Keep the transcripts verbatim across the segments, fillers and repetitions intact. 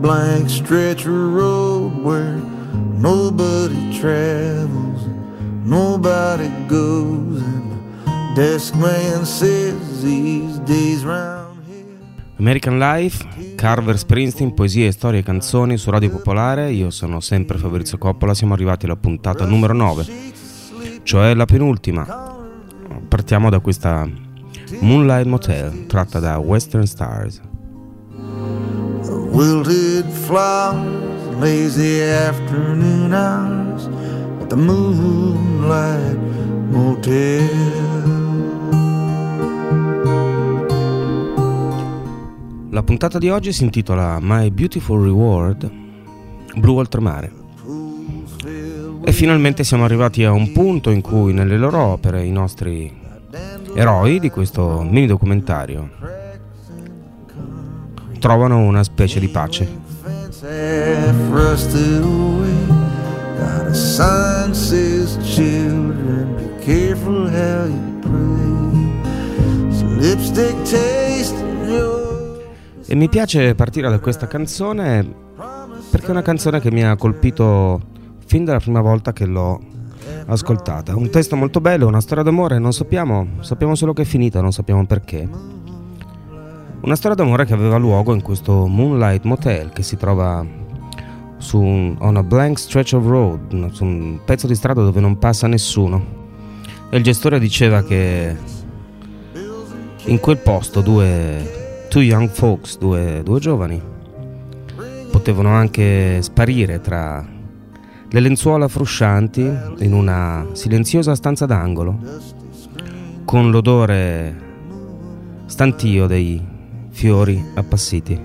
blank stretch of road where nobody travels, nobody goes, and the desk man says these days round here. American Life, Carver Springsteen, poesie, storie e canzoni su Radio Popolare. Io sono sempre Fabrizio Coppola, siamo arrivati alla puntata numero nove, cioè la penultima. Partiamo da questa Moonlight Motel tratta da Western Stars. Wilted flowers, lazy afternoon hours at the Moonlight Motel. La puntata di oggi si intitola My Beautiful Reward, Blu oltremare. E finalmente siamo arrivati a un punto in cui nelle loro opere i nostri eroi di questo mini documentario trovano una specie di pace. E mi piace partire da questa canzone perché è una canzone che mi ha colpito fin dalla prima volta che l'ho ascoltata. Un testo molto bello, una storia d'amore, non sappiamo, sappiamo solo che è finita, non sappiamo perché. Una storia d'amore che aveva luogo in questo Moonlight Motel che si trova su un, on a blank stretch of road, su un pezzo di strada dove non passa nessuno. E il gestore diceva che in quel posto due two young folks, due, due giovani, potevano anche sparire tra le lenzuola fruscianti in una silenziosa stanza d'angolo, con l'odore stantio dei fiori appassiti.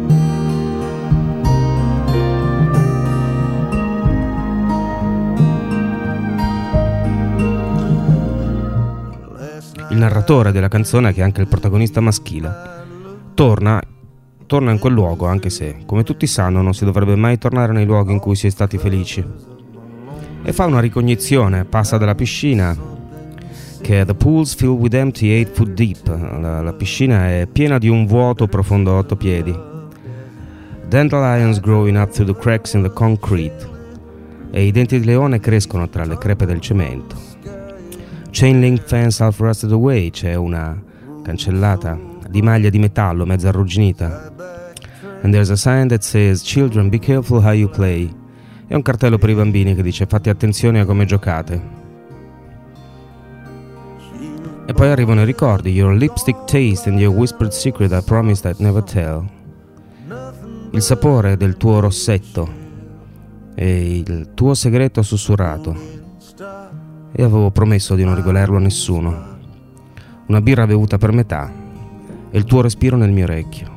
Il narratore della canzone, che è anche il protagonista maschile, torna, torna in quel luogo, anche se, come tutti sanno, non si dovrebbe mai tornare nei luoghi in cui si è stati felici. E fa una ricognizione, passa dalla piscina, che è The pool's filled with empty eight foot deep. La, la piscina è piena di un vuoto profondo otto piedi. Dandelions growing up through the cracks in the concrete. E i denti di leone crescono tra le crepe del cemento. Chain link fence half rusted away. C'è una cancellata di maglia di metallo mezza arrugginita. And there's a sign that says "Children, be careful how you play". È un cartello per i bambini che dice "Fate attenzione a come giocate". E poi arrivano i ricordi: "Your lipstick taste and your whispered secret I promised I'd never tell". Il sapore del tuo rossetto e il tuo segreto sussurrato, e avevo promesso di non rivelarlo a nessuno. Una birra bevuta per metà e il tuo respiro nel mio orecchio.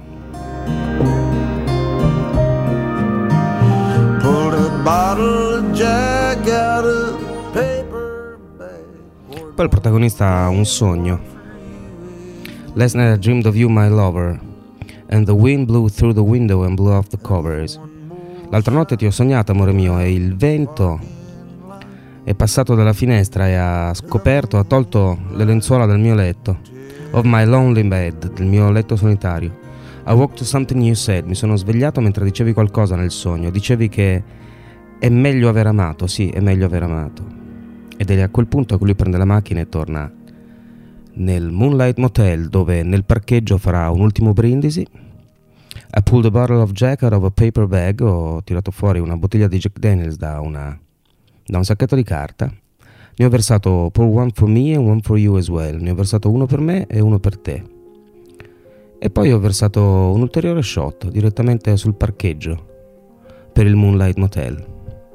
Poi il protagonista ha un sogno. "Last night I dreamed of you, my lover, and the wind blew through the window and blew off the covers". L'altra notte ti ho sognato, amore mio, e il vento è passato dalla finestra e ha scoperto, ha tolto le lenzuola dal mio letto. Of my lonely bed, del mio letto solitario. I woke to something you said. Mi sono svegliato mentre dicevi qualcosa nel sogno. Dicevi che è meglio aver amato, sì, è meglio aver amato. Ed è a quel punto che lui prende la macchina e torna nel Moonlight Motel, dove nel parcheggio farà un ultimo brindisi. I pulled a bottle of Jack out of a paper bag. Ho tirato fuori una bottiglia di Jack Daniels da, una, da un sacchetto di carta. Ne ho versato pour one for me and one for you as well. Ne ho versato uno per me e uno per te. E poi ho versato un ulteriore shot direttamente sul parcheggio per il Moonlight Motel.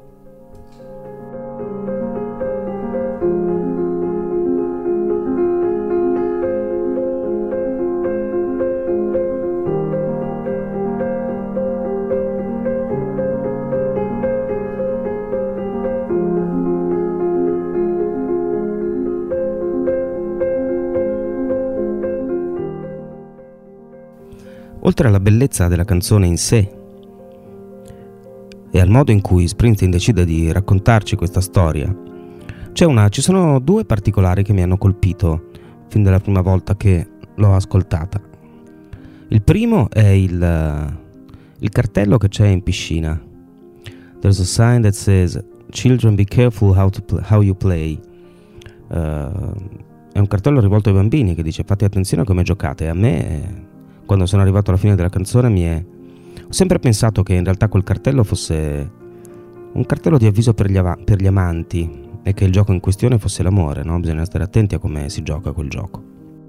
Oltre alla bellezza della canzone in sé e al modo in cui Springsteen decide di raccontarci questa storia, c'è una, ci sono due particolari che mi hanno colpito fin dalla prima volta che l'ho ascoltata. Il primo è il, Il cartello che c'è in piscina. There's a sign that says "Children, be careful how, to pl- how you play". Uh, è un cartello rivolto ai bambini che dice fate attenzione a come giocate. A me, quando sono arrivato alla fine della canzone, mi è... ho sempre pensato che in realtà quel cartello fosse un cartello di avviso per gli, av- per gli amanti e che il gioco in questione fosse l'amore, no? Bisogna stare attenti a come si gioca quel gioco.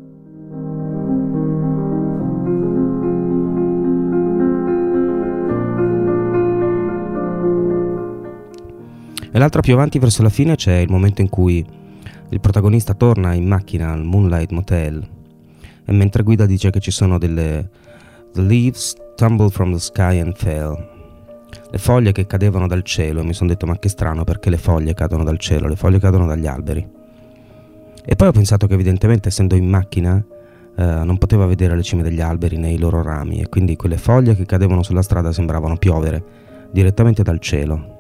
E l'altra più avanti verso la fine c'è il momento in cui il protagonista torna in macchina al Moonlight Motel e mentre guida dice che ci sono delle "The leaves tumbled from the sky and fell", le foglie che cadevano dal cielo, e mi sono detto ma che strano, perché le foglie cadono dal cielo, le foglie cadono dagli alberi. E poi ho pensato che evidentemente essendo in macchina eh, non poteva vedere le cime degli alberi né i loro rami, e quindi quelle foglie che cadevano sulla strada sembravano piovere direttamente dal cielo.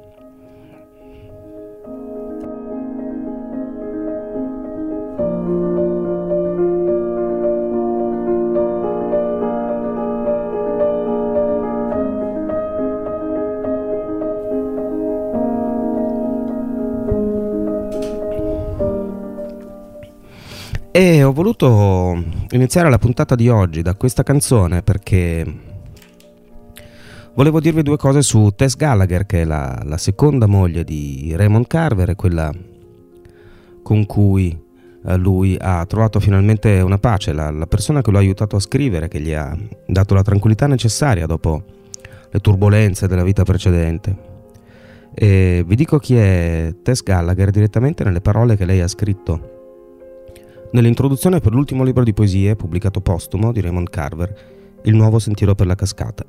E ho voluto iniziare la puntata di oggi da questa canzone perché volevo dirvi due cose su Tess Gallagher, che è la, la seconda moglie di Raymond Carver e quella con cui eh, lui ha trovato finalmente una pace, la, la persona che lo ha aiutato a scrivere, che gli ha dato la tranquillità necessaria dopo le turbolenze della vita precedente. E vi dico chi è Tess Gallagher direttamente nelle parole che lei ha scritto nell'introduzione per l'ultimo libro di poesie pubblicato postumo di Raymond Carver, Il nuovo sentiero per la cascata.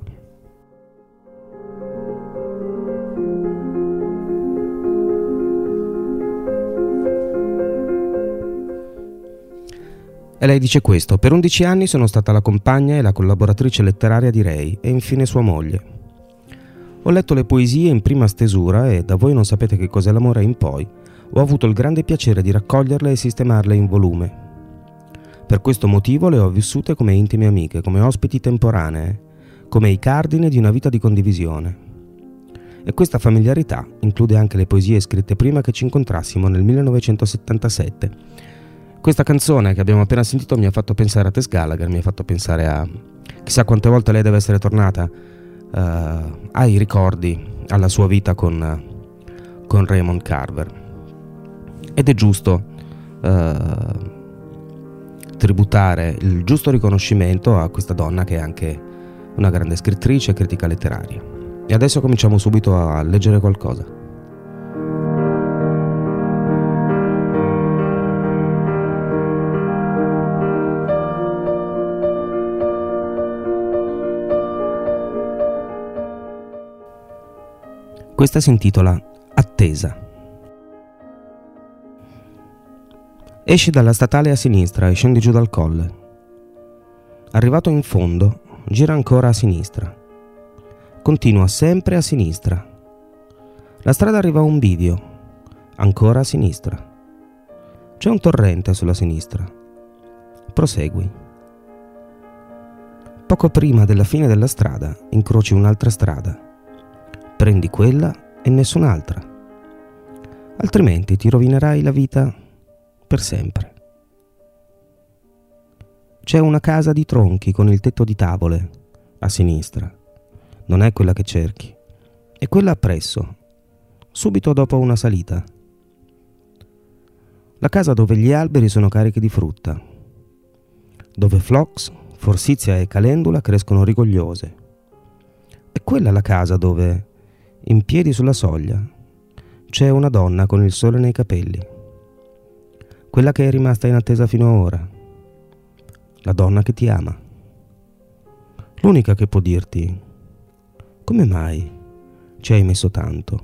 E lei dice questo: per undici anni sono stata la compagna e la collaboratrice letteraria di Ray e infine sua moglie. Ho letto le poesie in prima stesura e, da voi non sapete che cos'è l'amore in poi, ho avuto il grande piacere di raccoglierle e sistemarle in volume. Per questo motivo le ho vissute come intime amiche, come ospiti temporanee, come i cardini di una vita di condivisione. E questa familiarità include anche le poesie scritte prima che ci incontrassimo nel millenovecentosettantasette. Questa canzone che abbiamo appena sentito mi ha fatto pensare a Tess Gallagher, mi ha fatto pensare a... chissà quante volte lei deve essere tornata uh, ai ricordi, alla sua vita con, uh, con Raymond Carver. Ed è giusto uh, tributare il giusto riconoscimento a questa donna che è anche una grande scrittrice e critica letteraria. E adesso cominciamo subito a leggere qualcosa. Questa si intitola Attesa. Esci dalla statale a sinistra e scendi giù dal colle. Arrivato in fondo, gira ancora a sinistra. Continua sempre a sinistra. La strada arriva a un bivio, ancora a sinistra. C'è un torrente sulla sinistra. Prosegui. Poco prima della fine della strada incroci un'altra strada. Prendi quella e nessun'altra. Altrimenti ti rovinerai la vita per sempre. C'è una casa di tronchi con il tetto di tavole a sinistra. Non è quella che cerchi, è quella appresso, subito dopo una salita. La casa dove gli alberi sono carichi di frutta, dove phlox, forsythia e calendula crescono rigogliose. È quella la casa dove, in piedi sulla soglia, c'è una donna con il sole nei capelli. Quella che è rimasta in attesa fino a ora. La donna che ti ama. L'unica che può dirti: come mai ci hai messo tanto?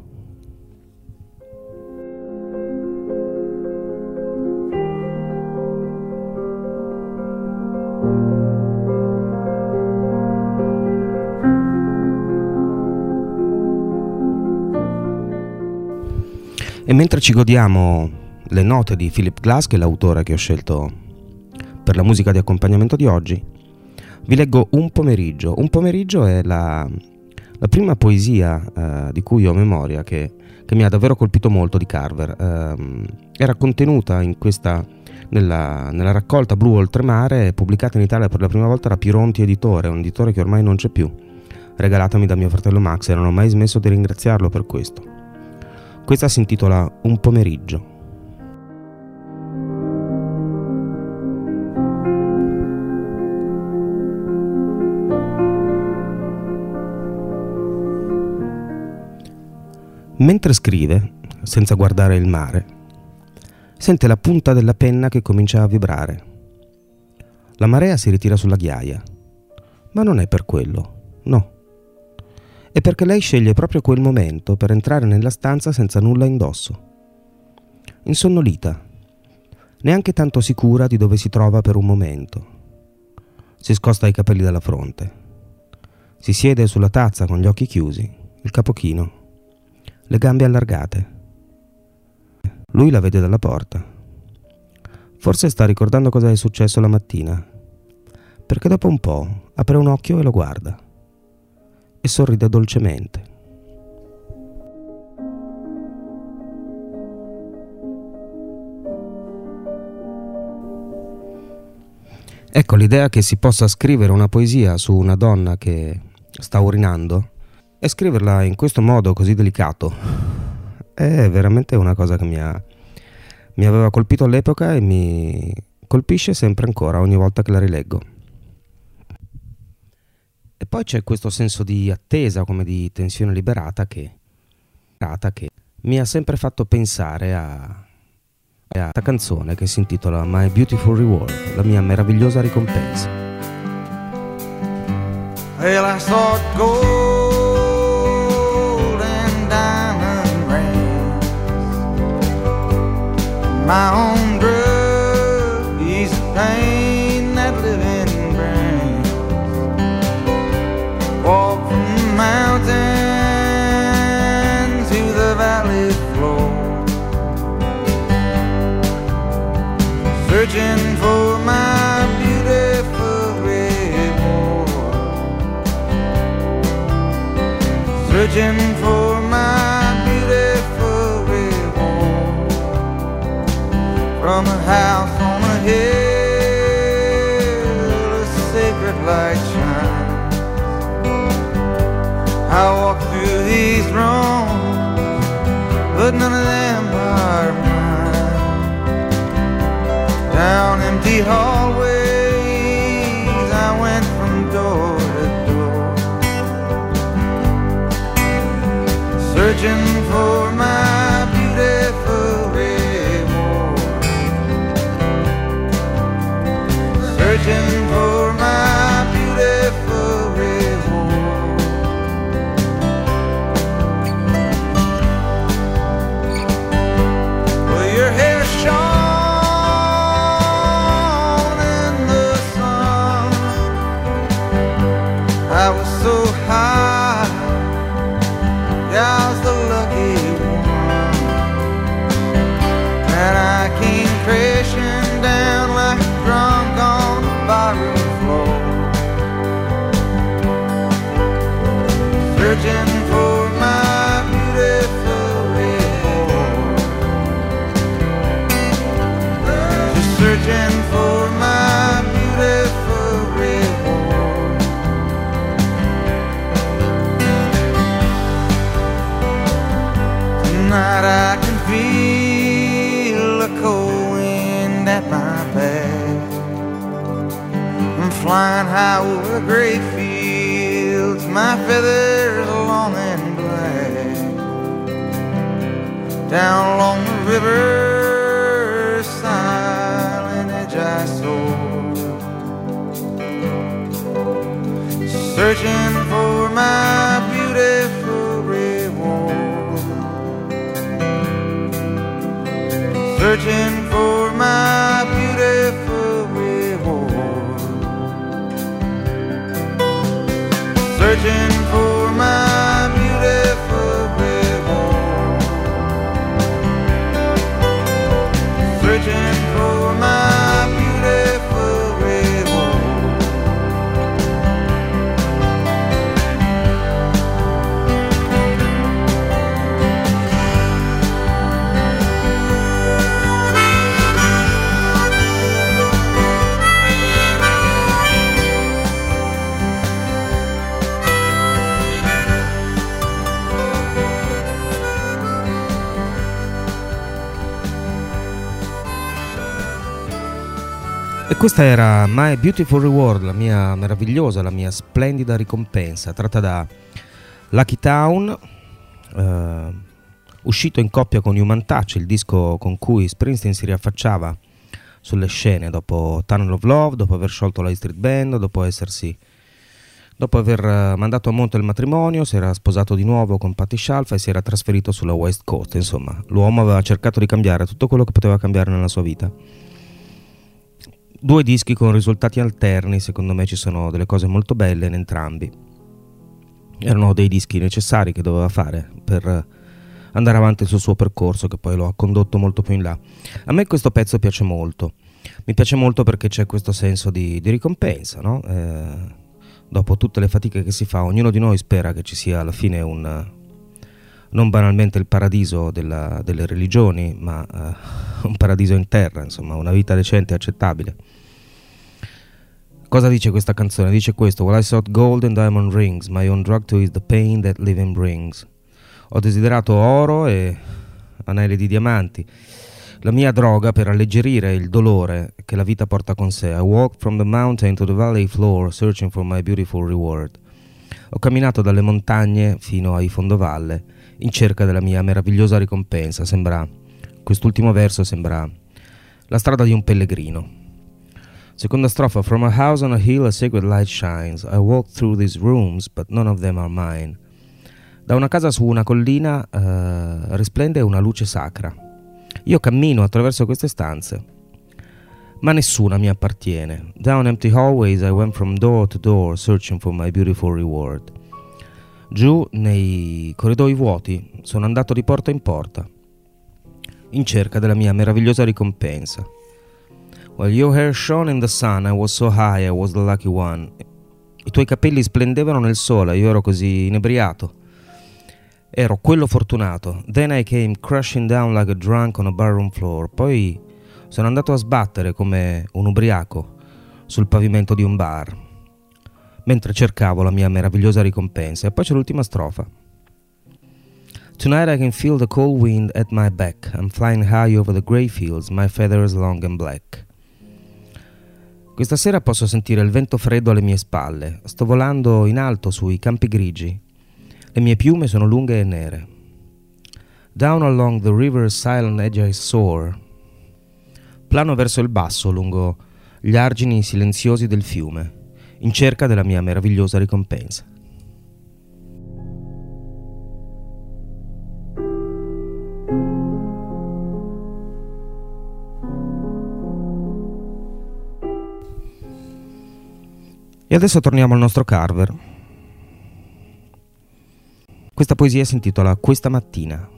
E mentre ci godiamo le note di Philip Glass, che è l'autore che ho scelto per la musica di accompagnamento di oggi, vi leggo Un pomeriggio. Un pomeriggio è la La prima poesia eh, di cui ho memoria, che, che mi ha davvero colpito molto di Carver, ehm, era contenuta in questa, nella, nella raccolta Blu Oltremare, pubblicata in Italia per la prima volta da Pironti Editore, un editore che ormai non c'è più, regalatami da mio fratello Max, e non ho mai smesso di ringraziarlo per questo. Questa si intitola Un pomeriggio. Mentre scrive, senza guardare il mare, sente la punta della penna che comincia a vibrare. La marea si ritira sulla ghiaia, ma non è per quello, no. È perché lei sceglie proprio quel momento per entrare nella stanza senza nulla indosso. Insonnolita, neanche tanto sicura di dove si trova per un momento. Si scosta i capelli dalla fronte. Si siede sulla tazza con gli occhi chiusi, il capo chino, le gambe allargate. Lui la vede dalla porta. Forse sta ricordando cosa è successo la mattina, perché dopo un po' apre un occhio e lo guarda e sorride dolcemente. Ecco, l'idea che si possa scrivere una poesia su una donna che sta urinando e scriverla in questo modo così delicato è veramente una cosa che mi ha mi aveva colpito all'epoca e mi colpisce sempre ancora ogni volta che la rileggo. E poi c'è questo senso di attesa, come di tensione liberata, che, che mi ha sempre fatto pensare a, a questa canzone che si intitola My Beautiful Reward, la mia meravigliosa ricompensa. Well, I saw it go. My own drug is the pain that living brings. Walk from the mountain to the valley floor, searching for my beautiful reward, searching for my beautiful reward. From a house on a hill, a sacred light shines. I walk through these rooms, but none of them are mine. Down empty hallways, I went from door to door, searching for my beautiful reward, searching for my beautiful reward. Well, your hair shone in the sun. I was so high, yeah, I was the lucky one, and I came crashing down like a drunk on the barroom floor, searching for my beautiful reward, just searching for my beautiful reward. Tonight I can feel a cold wind at my back. I'm flying high over gray fields, my feathers long and black. Down along the river, silent edge I soar, searching for my beautiful reward, searching for my beautiful reward, searching for my beautiful reward, searching for my beautiful reward. E questa era My Beautiful Reward, la mia meravigliosa, la mia splendida ricompensa, tratta da Lucky Town, eh, uscito in coppia con Human Touch, il disco con cui Springsteen si riaffacciava sulle scene dopo Tunnel of Love, dopo aver sciolto la E Street Band, dopo essersi dopo aver mandato a monte il matrimonio, si era sposato di nuovo con Patti Scialfa e si era trasferito sulla West Coast. Insomma, l'uomo aveva cercato di cambiare tutto quello che poteva cambiare nella sua vita. Due dischi con risultati alterni, secondo me ci sono delle cose molto belle in entrambi. Erano dei dischi necessari che doveva fare per andare avanti sul suo percorso, che poi lo ha condotto molto più in là. A me questo pezzo piace molto, mi piace molto perché c'è questo senso di, di ricompensa, no? Eh, dopo tutte le fatiche che si fa, ognuno di noi spera che ci sia alla fine un, non banalmente il paradiso della, delle religioni, ma uh, un paradiso in terra, insomma, una vita decente e accettabile. Cosa dice questa canzone? Dice questo: Well, I sought gold and diamond rings, my own drug to ease the pain that living brings. Ho desiderato oro e anelli di diamanti, la mia droga per alleggerire il dolore che la vita porta con sé. I walked from the mountain to the valley floor, searching for my beautiful reward. Ho camminato dalle montagne fino ai fondovalle in cerca della mia meravigliosa ricompensa. Sembra, quest'ultimo verso sembra la strada di un pellegrino. Seconda strofa: From a house on a hill a sacred light shines. I walk through these rooms, but none of them are mine. Da una casa su una collina uh, risplende una luce sacra. Io cammino attraverso queste stanze, ma nessuna mi appartiene. Down empty hallways I went from door to door, searching for my beautiful reward. Giù nei corridoi vuoti sono andato di porta in porta, in cerca della mia meravigliosa ricompensa. While your hair shone in the sun, I was so high, I was the lucky one. I tuoi capelli splendevano nel sole, io ero così inebriato. Ero quello fortunato. Then I came crashing down like a drunk on a barroom floor. Poi sono andato a sbattere come un ubriaco sul pavimento di un bar, mentre cercavo la mia meravigliosa ricompensa. E poi c'è l'ultima strofa. Tonight I can feel the cold wind at my back. I'm flying high over the grey fields, my feathers long and black. Questa sera posso sentire il vento freddo alle mie spalle. Sto volando in alto sui campi grigi. Le mie piume sono lunghe e nere. Down along the river's silent edge I soar. Plano verso il basso lungo gli argini silenziosi del fiume, in cerca della mia meravigliosa ricompensa. E adesso torniamo al nostro Carver. Questa poesia si intitola Questa mattina.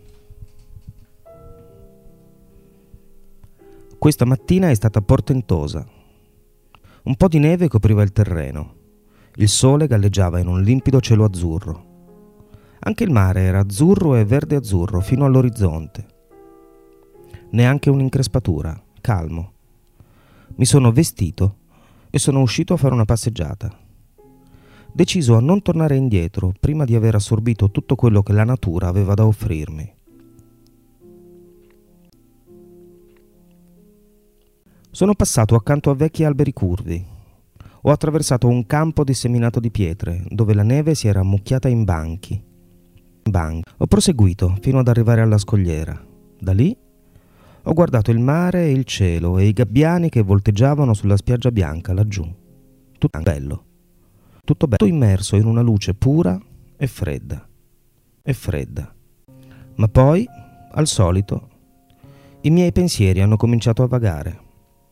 Questa mattina è stata portentosa. Un po' di neve copriva il terreno. Il sole galleggiava in un limpido cielo azzurro. Anche il mare era azzurro e verde azzurro fino all'orizzonte. Neanche un'increspatura, calmo. Mi sono vestito e sono uscito a fare una passeggiata. Deciso a non tornare indietro prima di aver assorbito tutto quello che la natura aveva da offrirmi. Sono passato accanto a vecchi alberi curvi. Ho attraversato un campo disseminato di pietre, dove la neve si era ammucchiata in banchi. Banchi. Ho proseguito fino ad arrivare alla scogliera. Da lì ho guardato il mare e il cielo e i gabbiani che volteggiavano sulla spiaggia bianca laggiù. Tutto bello. Tutto bello, immerso in una luce pura e fredda. E fredda. Ma poi, al solito, i miei pensieri hanno cominciato a vagare.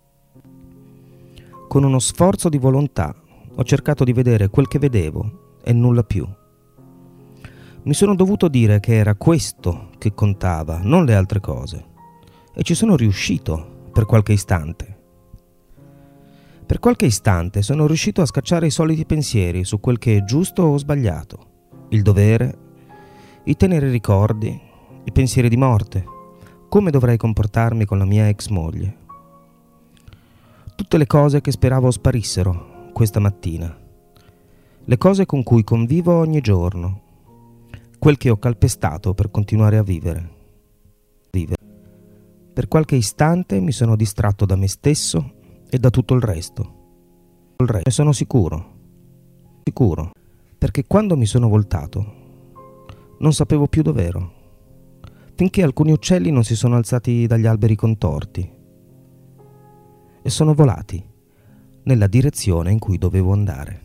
Con uno sforzo di volontà ho cercato di vedere quel che vedevo e nulla più. Mi sono dovuto dire che era questo che contava, non le altre cose. E ci sono riuscito per qualche istante. Per qualche istante sono riuscito a scacciare i soliti pensieri su quel che è giusto o sbagliato, il dovere, i teneri ricordi, i pensieri di morte, come dovrei comportarmi con la mia ex moglie. Tutte le cose che speravo sparissero questa mattina, le cose con cui convivo ogni giorno, quel che ho calpestato per continuare a vivere. Vivere. Per qualche istante mi sono distratto da me stesso e da tutto il resto. Il resto. Ne sono sicuro. Sicuro. Perché quando mi sono voltato non sapevo più dov'ero, finché alcuni uccelli non si sono alzati dagli alberi contorti e sono volati nella direzione in cui dovevo andare.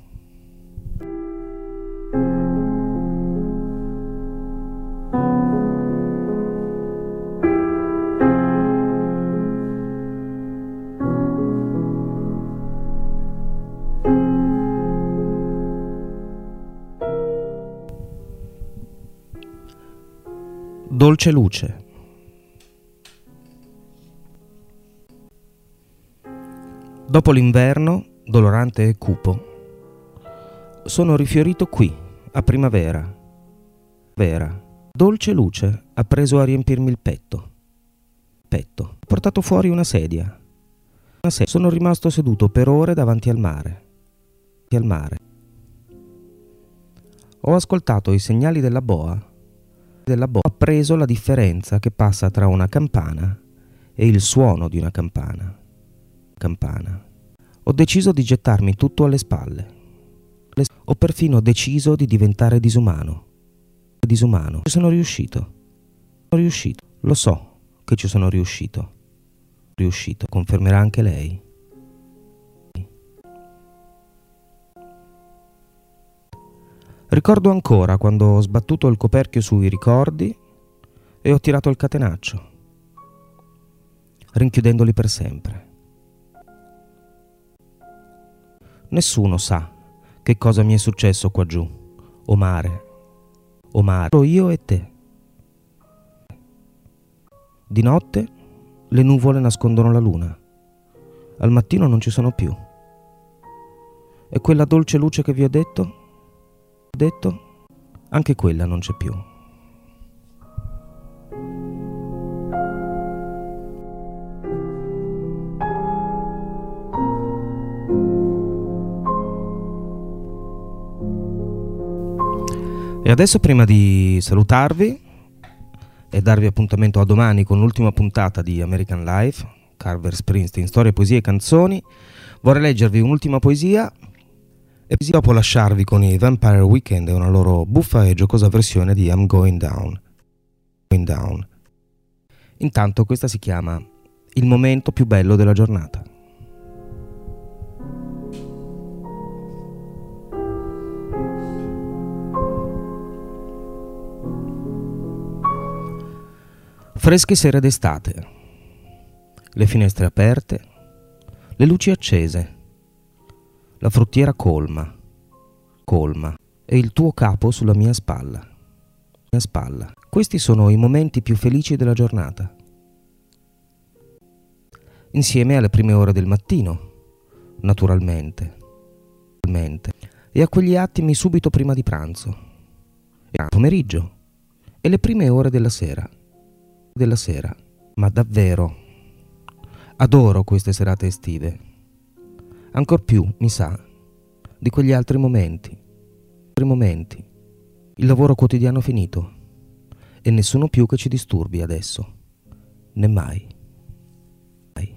Dolce luce. Dopo l'inverno, dolorante e cupo, sono rifiorito qui, a primavera. Vera. Dolce luce ha preso a riempirmi il petto. Petto. Ho portato fuori una sedia. Una sedia. Sono rimasto seduto per ore davanti al mare. Al mare. Ho ascoltato i segnali della boa. Della boa. Ho appreso la differenza che passa tra una campana e il suono di una campana. Campana. Ho deciso di gettarmi tutto alle spalle. Ho perfino deciso di diventare disumano. Disumano. Ci sono riuscito. Sono riuscito. Lo so che ci sono riuscito. Riuscito. Confermerà anche lei. Ricordo ancora quando ho sbattuto il coperchio sui ricordi e ho tirato il catenaccio, rinchiudendoli per sempre. Nessuno sa che cosa mi è successo qua giù, o mare, o mare, solo io e te. Di notte le nuvole nascondono la luna, al mattino non ci sono più. E quella dolce luce che vi ho detto? detto, anche quella non c'è più. E adesso, prima di salutarvi e darvi appuntamento a domani con l'ultima puntata di American Life, Carver Springsteen, storie, poesie e canzoni, vorrei leggervi un'ultima poesia e dopo lasciarvi con i Vampire Weekend e una loro buffa e giocosa versione di I'm Going Down. Going Down. Intanto questa si chiama Il momento più bello della giornata. Fresche sere d'estate, le finestre aperte, le luci accese, la fruttiera colma, colma, e il tuo capo sulla mia spalla, mia spalla. Questi sono i momenti più felici della giornata. Insieme alle prime ore del mattino, naturalmente, naturalmente, e a quegli attimi subito prima di pranzo, e al pomeriggio, e le prime ore della sera, della sera. Ma davvero, adoro queste serate estive. Ancor più, mi sa, di quegli altri momenti, altri momenti, il lavoro quotidiano finito e nessuno più che ci disturbi adesso, né mai. mai.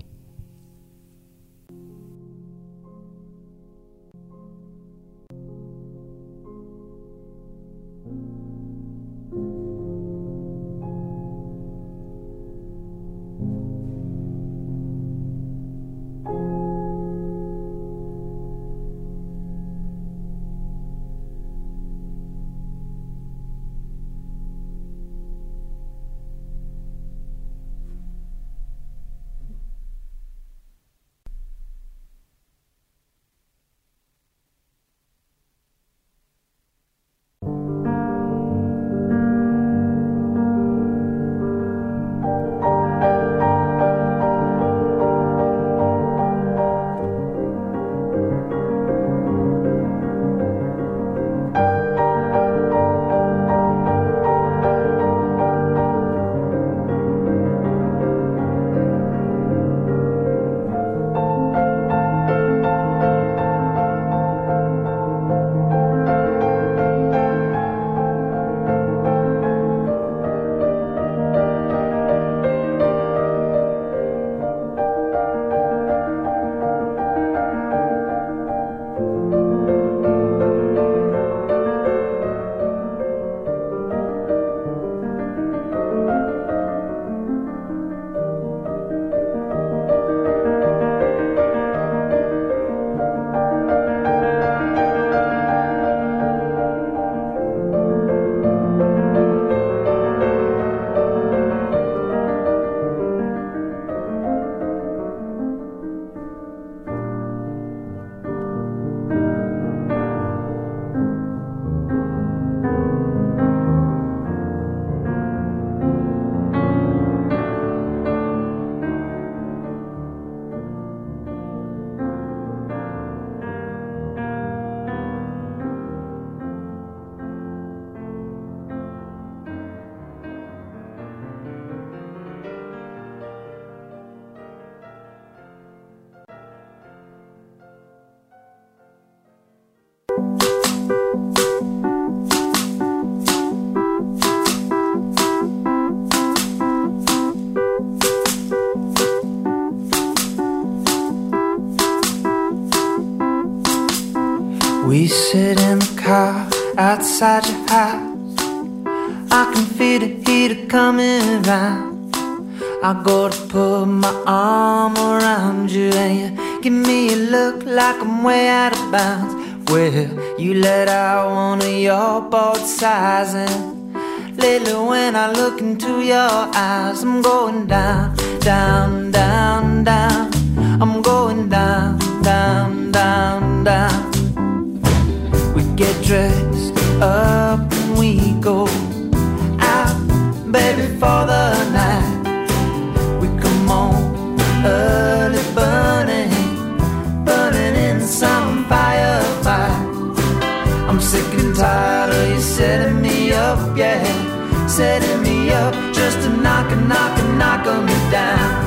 outside your house. I can feel the heat coming round. I go to put my arm around you, and you give me a look like I'm way out of bounds. Well, you let out one of your bold sighs, and lately when I look into your eyes, I'm going down, down, down, down. I'm going down, down, down, down. We get dressed up and we go out, baby, for the night. We come home early, burning, burning in some firefight. I'm sick and tired of you setting me up, yeah, setting me up just to knock and knock and knock me down.